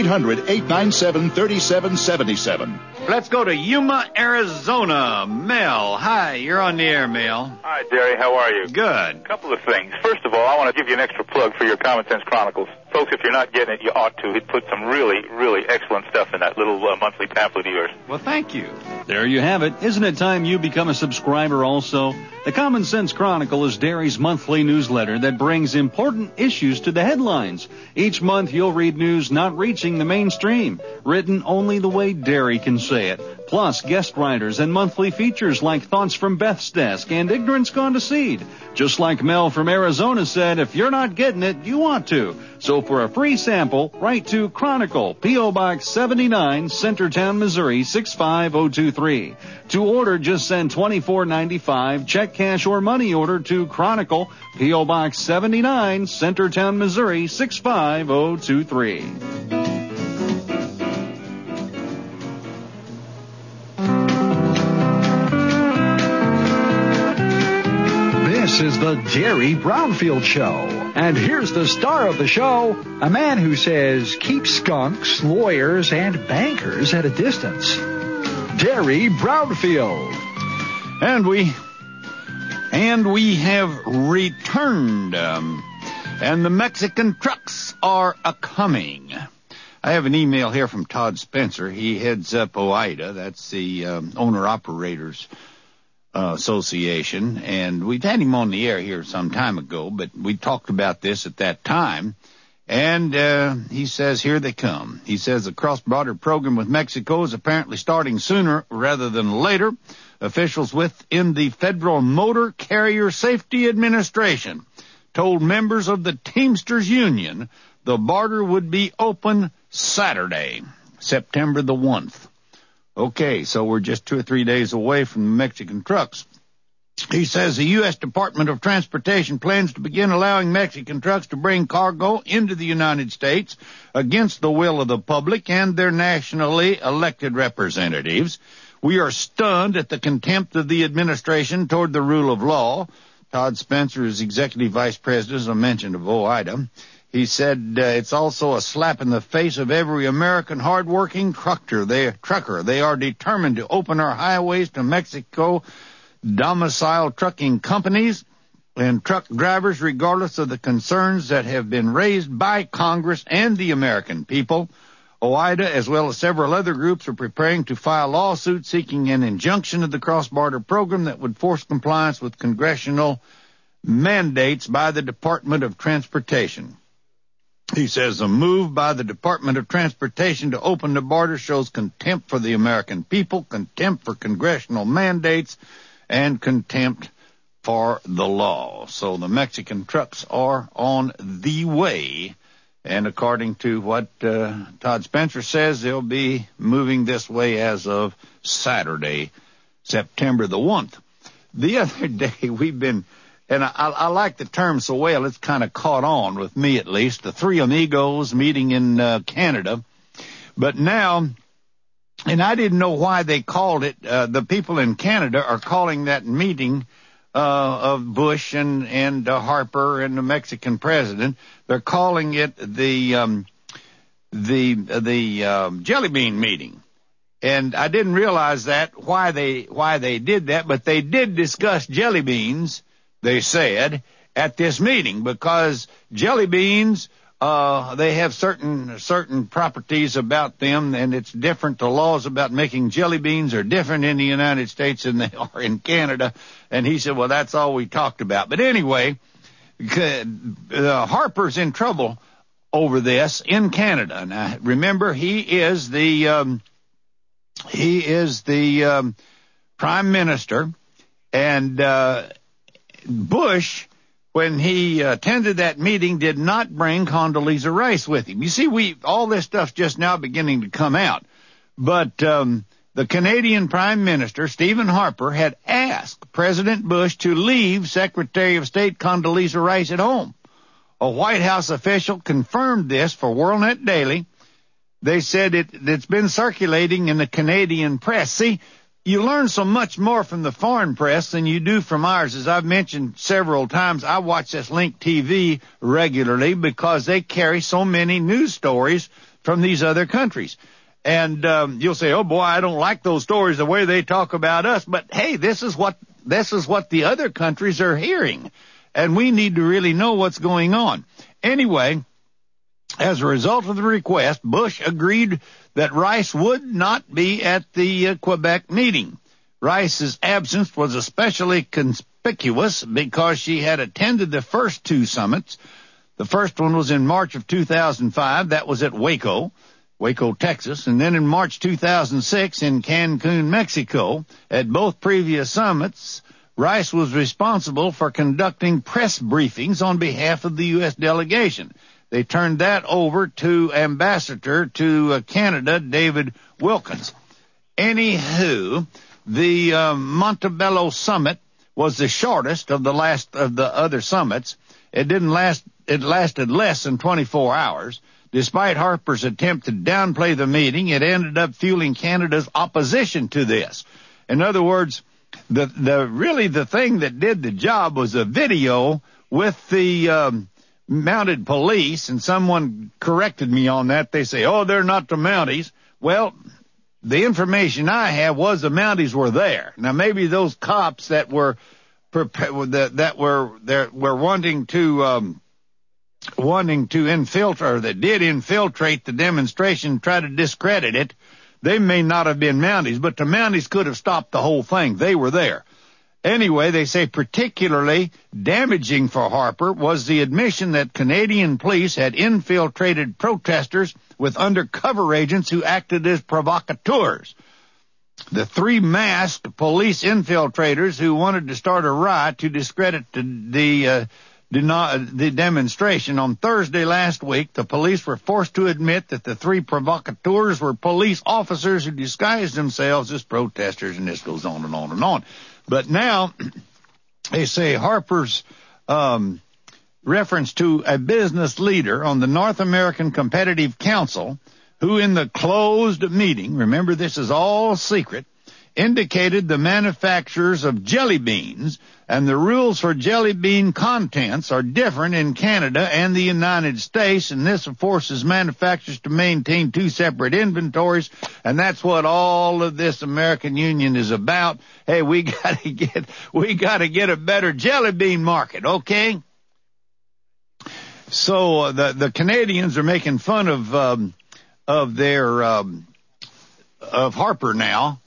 1-800-897-3777. Let's go to Yuma, Arizona. Mel, hi, you're on the air, Mel. Hi, Derry. How are you? Good. A couple of things. First of all, I want to give you an extra plug for your Common Sense Chronicles. Folks, if you're not getting it, you ought to. It put some really, really excellent stuff in that little monthly pamphlet of yours. Well, thank you. There you have it. Isn't it time you become a subscriber also? The Common Sense Chronicle is Derry's monthly newsletter that brings important issues to the headlines. Each month you'll read news not reaching the mainstream, written only the way Derry can say it. Plus guest writers and monthly features like Thoughts from Beth's Desk and Ignorance Gone to Seed. Just like Mel from Arizona said, if you're not getting it, you want to. So for a free sample, write to Chronicle, P.O. Box 79, Centertown, Missouri 65023. To order, just send $24.95, check, cash, or money order to Chronicle, P.O. Box 79, Centertown, Missouri 65023. This is the Derry Brownfield Show. And here's the star of the show, a man who says keep skunks, lawyers, and bankers at a distance. Derry Brownfield. And we have returned. And the Mexican trucks are a-coming. I have an email here from Todd Spencer. He heads up OIDA. That's the Owner-Operators Association, and we've had him on the air here some time ago, but we talked about this at that time, And he says, here they come. He says the cross-border program with Mexico is apparently starting sooner rather than later. Officials within the Federal Motor Carrier Safety Administration told members of the Teamsters Union the border would be open Saturday, September the 1st. Okay, so we're just 2 or 3 days away from the Mexican trucks. He says the U.S. Department of Transportation plans to begin allowing Mexican trucks to bring cargo into the United States against the will of the public and their nationally elected representatives. We are stunned at the contempt of the administration toward the rule of law. Todd Spencer is Executive Vice President, as I mentioned, of OOIDA. He said it's also a slap in the face of every American hardworking trucker. They are determined to open our highways to Mexico domicile trucking companies and truck drivers, regardless of the concerns that have been raised by Congress and the American people. OOIDA, as well as several other groups, are preparing to file lawsuits seeking an injunction of the cross-border program that would force compliance with congressional mandates by the Department of Transportation. He says the move by the Department of Transportation to open the border shows contempt for the American people, contempt for congressional mandates, and contempt for the law. So the Mexican trucks are on the way. And according to what Todd Spencer says, they'll be moving this way as of Saturday, September the 1st. The other day we've been, and I like the term so well, it's kind of caught on with me at least, the Three Amigos meeting in Canada. But now, and I didn't know why they called it, the people in Canada are calling that meeting of Bush and Harper and the Mexican president, they're calling it the jelly bean meeting. And I didn't realize that, why they did that, but they did discuss jelly beans, they said, at this meeting, because jelly beans, they have certain properties about them, and it's different. The laws about making jelly beans are different in the United States than they are in Canada. And he said, well, that's all we talked about. But anyway, Harper's in trouble over this in Canada. Now, remember, he is the prime minister, and Bush, when he attended that meeting, did not bring Condoleezza Rice with him. You see, all this stuff's just now beginning to come out. But the Canadian Prime Minister, Stephen Harper, had asked President Bush to leave Secretary of State Condoleezza Rice at home. A White House official confirmed this for WorldNet Daily. They said it's been circulating in the Canadian press. See, you learn so much more from the foreign press than you do from ours. As I've mentioned several times, I watch this Link TV regularly because they carry so many news stories from these other countries. And you'll say, oh, boy, I don't like those stories, the way they talk about us. But, hey, this is what the other countries are hearing. And we need to really know what's going on. Anyway, as a result of the request, Bush agreed that Rice would not be at the Quebec meeting. Rice's absence was especially conspicuous because she had attended the first two summits. The first one was in March of 2005. That was at Waco, Texas. And then in March 2006 in Cancun, Mexico. At both previous summits, Rice was responsible for conducting press briefings on behalf of the U.S. delegation. They turned that over to Ambassador to Canada, David Wilkins. Anywho, the Montebello summit was the shortest of the other summits. It lasted less than 24 hours. Despite Harper's attempt to downplay the meeting, it ended up fueling Canada's opposition to this. In other words, the thing that did the job was a video with the mounted police, and someone corrected me on that. They say, oh, they're not the Mounties. Well, the information I have was the Mounties were there. Now, maybe those cops that were wanting to infiltrate, or that did infiltrate the demonstration, try to discredit it, they may not have been Mounties, but the Mounties could have stopped the whole thing. They were there. Anyway, they say particularly damaging for Harper was the admission that Canadian police had infiltrated protesters with undercover agents who acted as provocateurs. The 3 masked police infiltrators who wanted to start a riot to discredit the demonstration. On Thursday last week, the police were forced to admit that the 3 provocateurs were police officers who disguised themselves as protesters, and this goes on and on and on. But now they say Harper's reference to a business leader on the North American Competitive Council who in the closed meeting, remember this is all secret, indicated the manufacturers of jelly beans and the rules for jelly bean contents are different in Canada and the United States, and this forces manufacturers to maintain 2 separate inventories, and that's what all of this American Union is about. Hey, we gotta get a better jelly bean market, okay? So the Canadians are making fun of Harper now.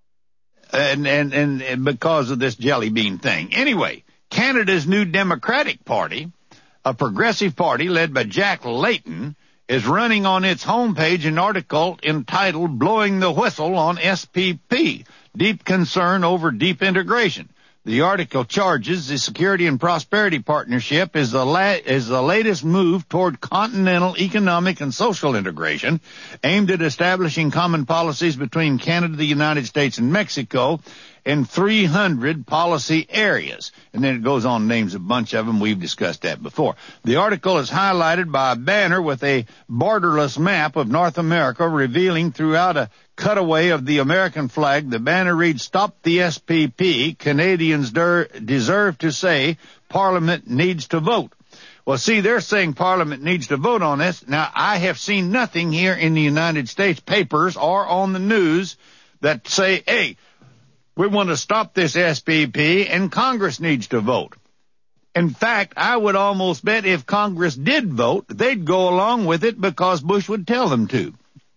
And because of this jelly bean thing. Anyway, Canada's new Democratic Party, a progressive party led by Jack Layton, is running on its homepage an article entitled Blowing the Whistle on SPP, Deep Concern Over Deep Integration. The article charges the Security and Prosperity Partnership is the latest move toward continental economic and social integration aimed at establishing common policies between Canada, the United States, and Mexico in 300 policy areas. And then it goes on and names a bunch of them. We've discussed that before. The article is highlighted by a banner with a borderless map of North America revealing throughout a cutaway of the American flag. The banner reads, "Stop the SPP. Canadians deserve to say Parliament needs to vote." Well, see, they're saying Parliament needs to vote on this. Now, I have seen nothing here in the United States papers or on the news that say, hey, we want to stop this SPP and Congress needs to vote. In fact, I would almost bet if Congress did vote, they'd go along with it because Bush would tell them to.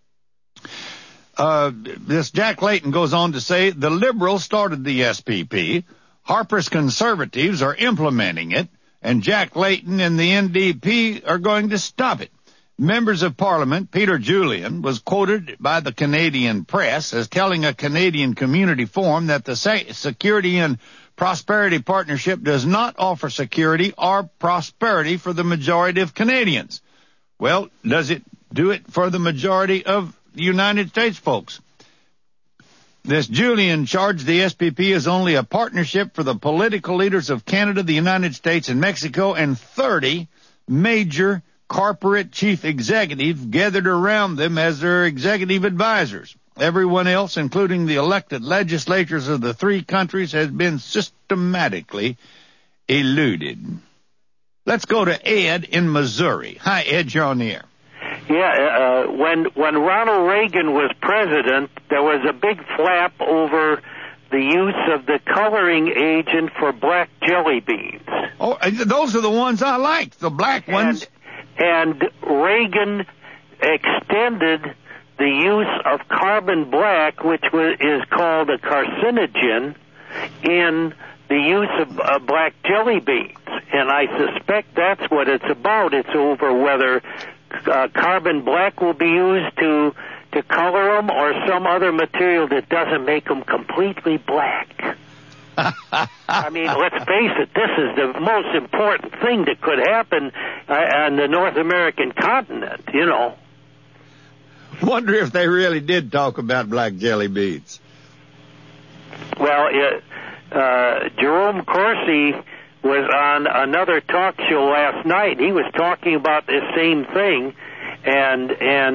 This Jack Layton goes on to say, the Liberals started the SPP, Harper's Conservatives are implementing it, and Jack Layton and the NDP are going to stop it. Members of Parliament, Peter Julian, was quoted by the Canadian press as telling a Canadian community forum that the Security and Prosperity Partnership does not offer security or prosperity for the majority of Canadians. Well, does it do it for the majority of the United States folks? This Julian charged the SPP as only a partnership for the political leaders of Canada, the United States, and Mexico, and 30 major corporate chief executives gathered around them as their executive advisors. Everyone else, including the elected legislatures of the 3 countries, has been systematically eluded. Let's go to Ed in Missouri. Hi, Ed, you're on the air. Yeah, when Ronald Reagan was president, there was a big flap over the use of the coloring agent for black jelly beans. Oh, those are the ones I like, the black ones. And Reagan extended the use of carbon black, which is called a carcinogen, in the use of black jelly beans. And I suspect that's what it's about. It's over whether carbon black will be used to color them or some other material that doesn't make them completely black. I mean, let's face it, this is the most important thing that could happen on the North American continent, you know. Wonder if they really did talk about black jelly beans. Well, Jerome Corsi was on another talk show last night. He was talking about this same thing, and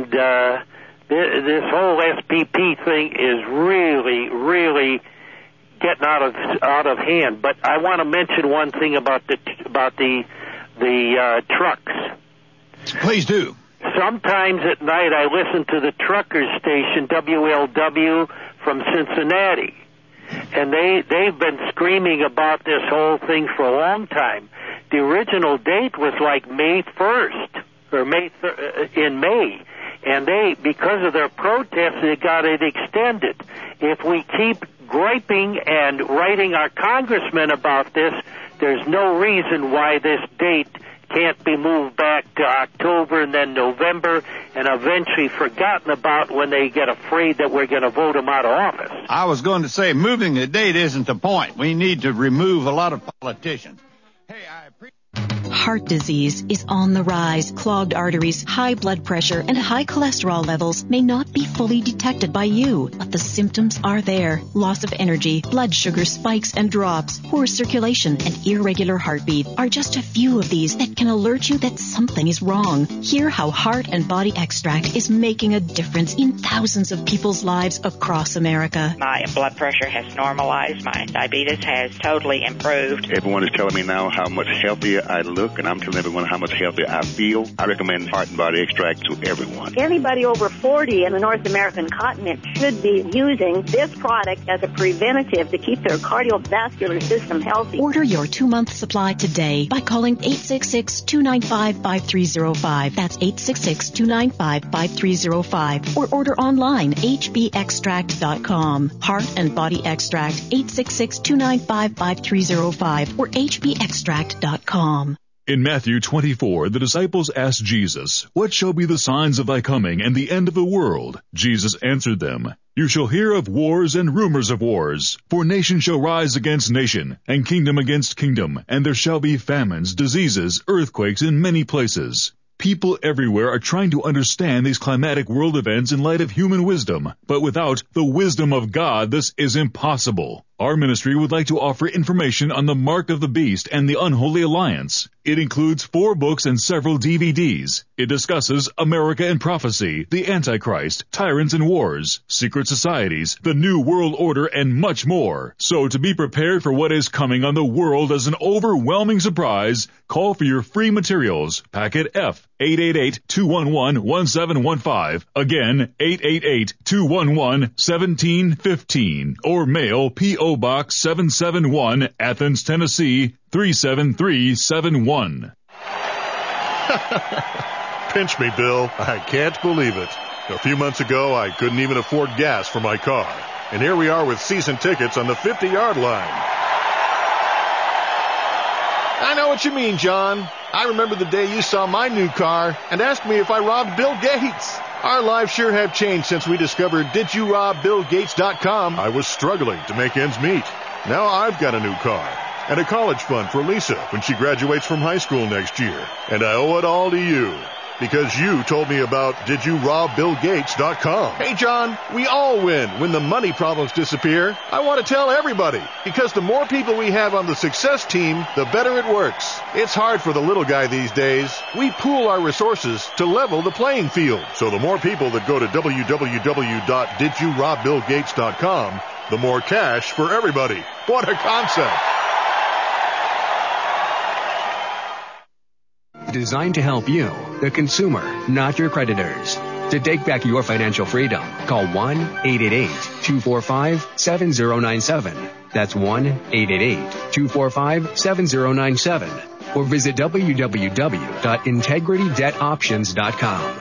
this whole SPP thing is really getting out of hand. But I want to mention one thing about the trucks. Please do. Sometimes at night I listen to the truckers station WLW from Cincinnati, and they've been screaming about this whole thing for a long time. The original date was like May 1st or in May. And because of their protests, they got it extended. If we keep griping and writing our congressman about this. There's no reason why this date can't be moved back to October and then November and eventually forgotten about when they get afraid that we're going to vote them out of office. I was going to say, moving the date isn't the point. We need to remove a lot of politicians. Heart disease is on the rise. Clogged arteries, high blood pressure, and high cholesterol levels may not be fully detected by you, but the symptoms are there. Loss of energy, blood sugar spikes and drops, poor circulation, and irregular heartbeat are just a few of these that can alert you that something is wrong. Hear how Heart and Body Extract is making a difference in thousands of people's lives across America. My blood pressure has normalized. My diabetes has totally improved. Everyone is telling me now how much healthier I look, and I'm telling everyone how much healthier I feel. I recommend Heart and Body Extract to everyone. Anybody over 40 in the North American continent should be using this product as a preventative to keep their cardiovascular system healthy. Order your 2-month supply today by calling 866-295-5305. That's 866-295-5305. Or order online, hbextract.com. Heart and Body Extract, 866-295-5305 or hbextract.com. In Matthew 24, the disciples asked Jesus, "What shall be the signs of thy coming and the end of the world?" Jesus answered them, "You shall hear of wars and rumors of wars, for nation shall rise against nation, and kingdom against kingdom, and there shall be famines, diseases, earthquakes in many places." People everywhere are trying to understand these climatic world events in light of human wisdom, but without the wisdom of God, this is impossible. Our ministry would like to offer information on the Mark of the Beast and the Unholy Alliance. It includes 4 books and several DVDs. It discusses America and prophecy, the Antichrist, tyrants and wars, secret societies, the New World Order, and much more. So to be prepared for what is coming on the world as an overwhelming surprise, call for your free materials. Packet F, 888-211-1715. Again, 888-211-1715. Or mail P.O. Box 771, Athens, Tennessee, 37371. Pinch me, Bill. I can't believe it. A few months ago, I couldn't even afford gas for my car. And here we are with season tickets on the 50-yard line. I know what you mean, John. I remember the day you saw my new car and asked me if I robbed Bill Gates. Our lives sure have changed since we discovered DidYouRobBillGates.com. I was struggling to make ends meet. Now I've got a new car and a college fund for Lisa when she graduates from high school next year. And I owe it all to you because you told me about DidYouRobBillGates.com. Hey, John, we all win when the money problems disappear. I want to tell everybody because the more people we have on the success team, the better it works. It's hard for the little guy these days. We pool our resources to level the playing field. So the more people that go to www.DidYouRobBillGates.com, the more cash for everybody. What a concept. Designed to help you, the consumer, not your creditors. To take back your financial freedom, call 1-888-245-7097. That's 1-888-245-7097. Or visit www.integritydebtoptions.com.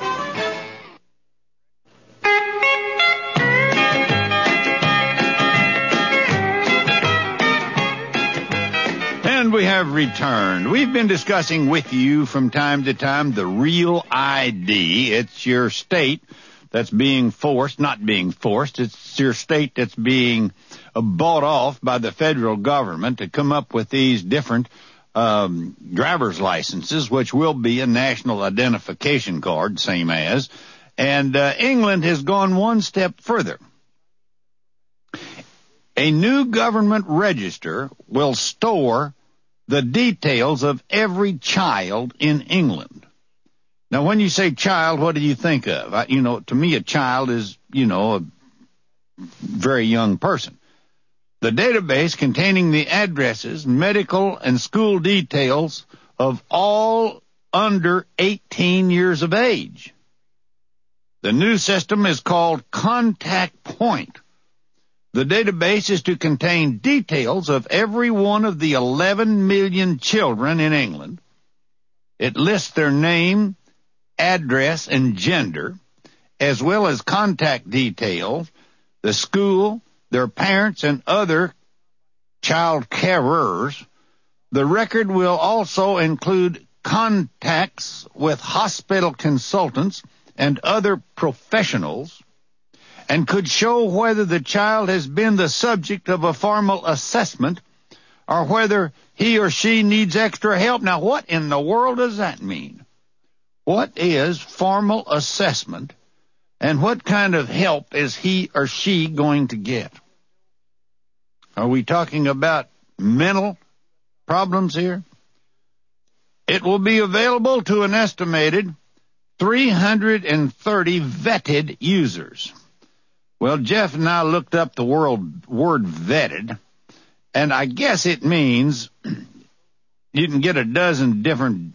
And we have returned. We've been discussing with you from time to time the Real ID. It's your state that's being forced, not being forced. It's your state that's being bought off by the federal government to come up with these different driver's licenses, which will be a national identification card, same as. And England has gone one step further. A new government register will store the details of every child in England. Now, when you say child, what do you think of? To me, a child is, a very young person. The database containing the addresses, medical, and school details of all under 18 years of age. The new system is called Contact Point. The database is to contain details of every one of the 11 million children in England. It lists their name, address, and gender, as well as contact details, the school, their parents, and other child carers. The record will also include contacts with hospital consultants and other professionals, and could show whether the child has been the subject of a formal assessment or whether he or she needs extra help. Now, what in the world does that mean? What is formal assessment, and what kind of help is he or she going to get? Are we talking about mental problems here? It will be available to an estimated 330 vetted users. Well, Jeff and I looked up the word vetted, and I guess it means you can get a dozen different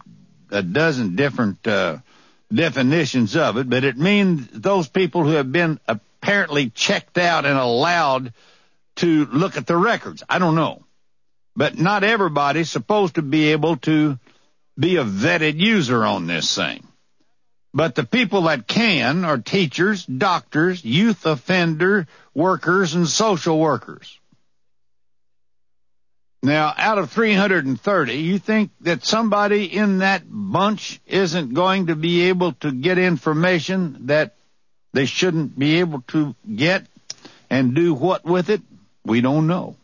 definitions of it, but it means those people who have been apparently checked out and allowed to look at the records. I don't know. But not everybody's supposed to be able to be a vetted user on this thing. But the people that can are teachers, doctors, youth offender workers, and social workers. Now, out of 330, you think that somebody in that bunch isn't going to be able to get information that they shouldn't be able to get and do what with it? We don't know.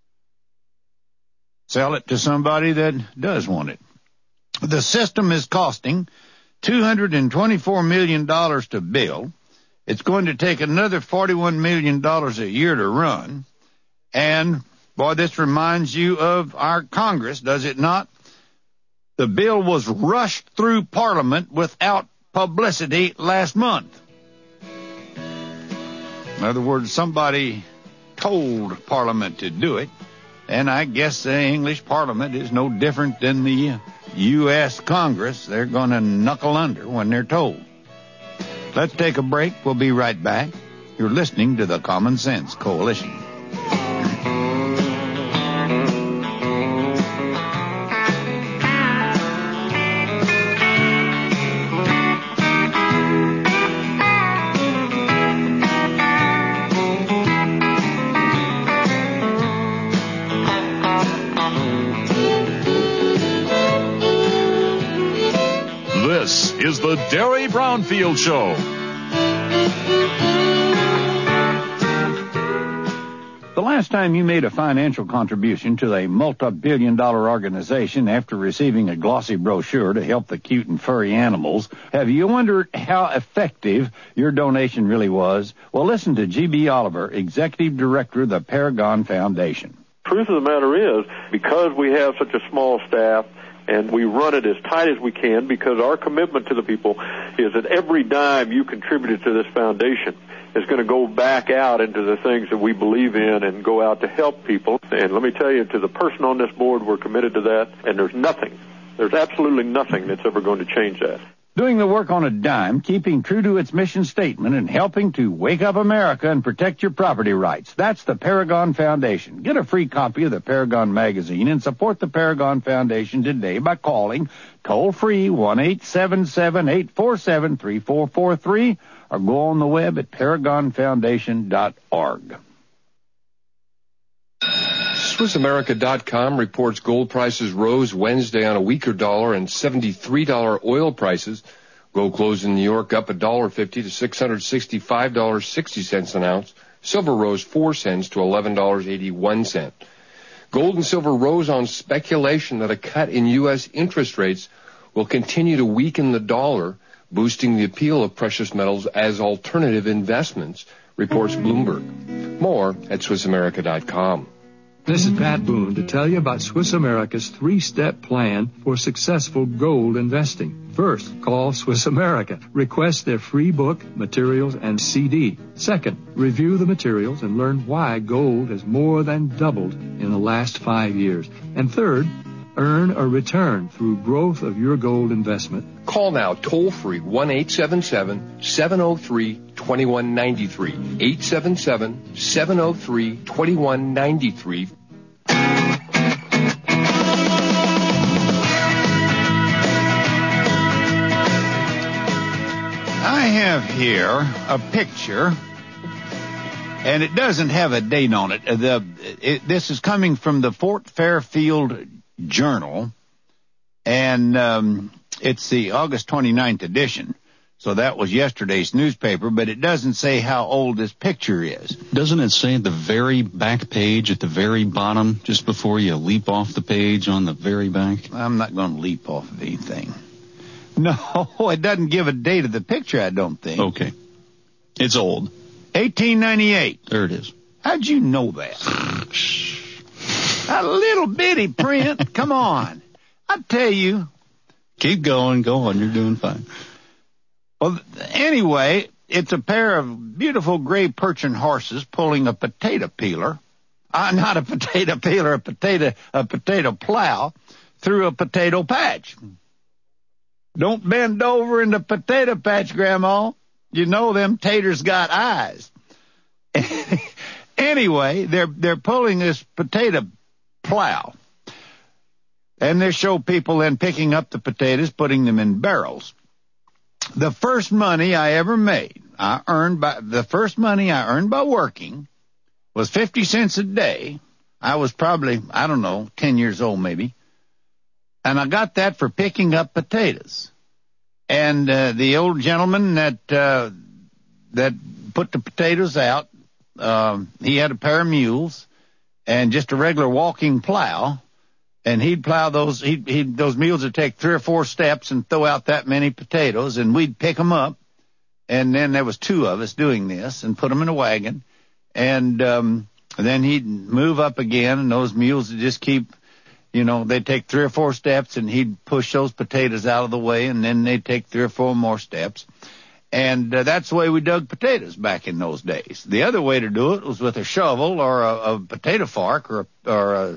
Sell it to somebody that does want it. The system is costing $224 million to build. It's going to take another $41 million a year to run. And, boy, this reminds you of our Congress, does it not? The bill was rushed through Parliament without publicity last month. In other words, somebody told Parliament to do it, and I guess the English Parliament is no different than the U.S. Congress. They're going to knuckle under when they're told. Let's take a break. We'll be right back. You're listening to the Common Sense Coalition. This is the Derry Brownfield Show. The last time you made a financial contribution to a multi-billion-dollar organization after receiving a glossy brochure to help the cute and furry animals, have you wondered how effective your donation really was? Well, listen to G.B. Oliver, Executive Director of the Paragon Foundation. Truth of the matter is, because we have such a small staff, and we run it as tight as we can, because our commitment to the people is that every dime you contributed to this foundation is going to go back out into the things that we believe in and go out to help people. And let me tell you, to the person on this board, we're committed to that, and there's absolutely nothing that's ever going to change that. Doing the work on a dime, keeping true to its mission statement, and helping to wake up America and protect your property rights. That's the Paragon Foundation. Get a free copy of the Paragon magazine and support the Paragon Foundation today by calling toll-free 1-877-847-3443 or go on the web at paragonfoundation.org. SwissAmerica.com reports gold prices rose Wednesday on a weaker dollar and $73 oil prices. Gold closed in New York up $1.50 to $665.60 an ounce. Silver rose 4 cents to $11.81. Gold and silver rose on speculation that a cut in U.S. interest rates will continue to weaken the dollar, boosting the appeal of precious metals as alternative investments, reports Bloomberg. More at SwissAmerica.com. This is Pat Boone to tell you about Swiss America's 3-step plan for successful gold investing. First, call Swiss America. Request their free book, materials, and CD. Second, review the materials and learn why gold has more than doubled in the last 5 years. And third, earn a return through growth of your gold investment. Call now toll-free 1-877-703-2193. 877-703-2193. I have here a picture And it doesn't have a date on it. This is coming from the Fort Fairfield Journal, and it's the August 29th edition. So that was yesterday's newspaper, but it doesn't say how old this picture is. Doesn't it say at the very back page, at the very bottom, just before you leap off the page on the very back? I'm not going to leap off of anything. No, it doesn't give a date of the picture, I don't think. Okay. It's old. 1898. There it is. How'd you know that? A little bitty print. Come on. I tell you. Keep going. Go on. You're doing fine. Well, anyway, it's a pair of beautiful gray Percheron horses pulling a potato peeler. Not a potato peeler, a potato plow through a potato patch. Don't bend over in the potato patch, Grandma. You know them taters got eyes. Anyway, they're pulling this potato plow. And they show people then picking up the potatoes, putting them in barrels. The first money I ever made, the first money I earned by working was 50 cents a day. I was probably, 10 years old maybe. And I got that for picking up potatoes. And the old gentleman that put the potatoes out, he had a pair of mules and just a regular walking plow. And he'd plow those mules would take 3 or 4 steps and throw out that many potatoes, and we'd pick them up. And then there was 2 of us doing this and put them in a wagon. And then he'd move up again, and those mules would just keep, they'd take 3 or 4 steps, and he'd push those potatoes out of the way, and then they'd take 3 or 4 more steps. And that's the way we dug potatoes back in those days. The other way to do it was with a shovel or a potato fork or a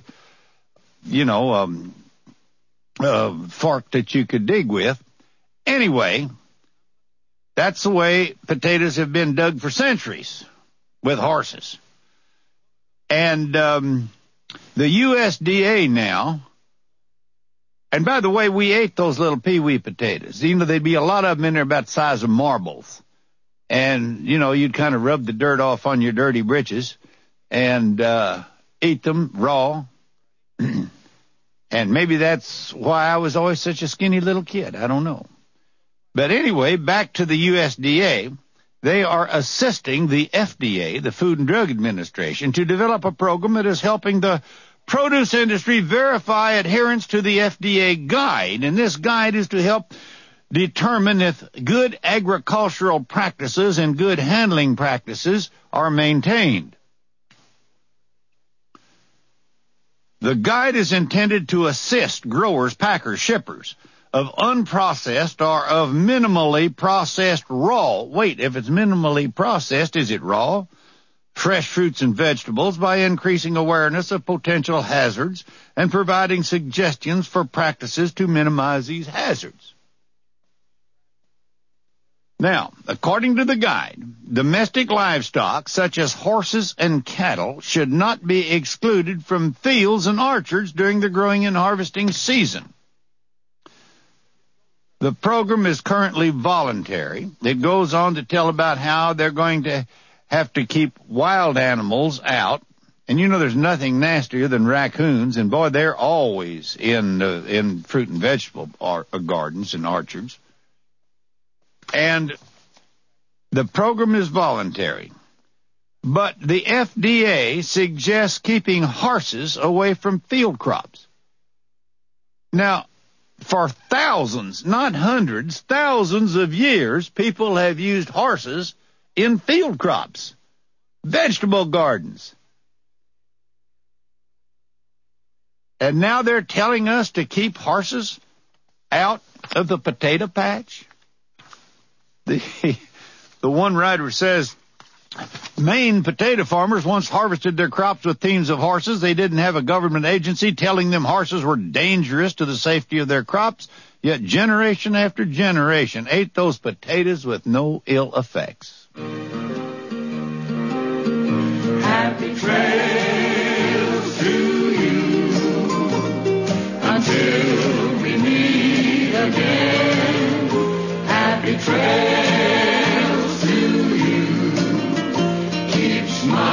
fork that you could dig with. Anyway, that's the way potatoes have been dug for centuries, with horses. And the USDA now, and by the way, we ate those little pee-wee potatoes. There'd be a lot of them in there about the size of marbles. And, you'd kind of rub the dirt off on your dirty britches and eat them raw. And maybe that's why I was always such a skinny little kid. I don't know. But anyway, back to the USDA. They are assisting the FDA, the Food and Drug Administration, to develop a program that is helping the produce industry verify adherence to the FDA guide. And this guide is to help determine if good agricultural practices and good handling practices are maintained. The guide is intended to assist growers, packers, shippers of unprocessed or of minimally processed raw. Wait, if it's minimally processed, is it raw? Fresh fruits and vegetables by increasing awareness of potential hazards and providing suggestions for practices to minimize these hazards. Now, according to the guide, domestic livestock, such as horses and cattle, should not be excluded from fields and orchards during the growing and harvesting season. The program is currently voluntary. It goes on to tell about how they're going to have to keep wild animals out. And there's nothing nastier than raccoons, and boy, they're always in fruit and vegetable gardens and orchards. And the program is voluntary. But the FDA suggests keeping horses away from field crops. Now, for thousands, not hundreds, thousands of years, people have used horses in field crops, vegetable gardens. And now they're telling us to keep horses out of the potato patch? The one writer says, Maine potato farmers once harvested their crops with teams of horses. They didn't have a government agency telling them horses were dangerous to the safety of their crops, yet generation after generation ate those potatoes with no ill effects. Happy trails to you until we meet again. Happy trails to you. Keep smiling.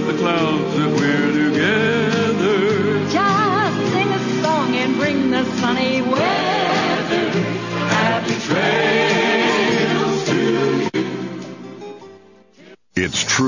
the clouds that we're together. Just sing a song and bring the sunny weather. Happy trails to you. It's true.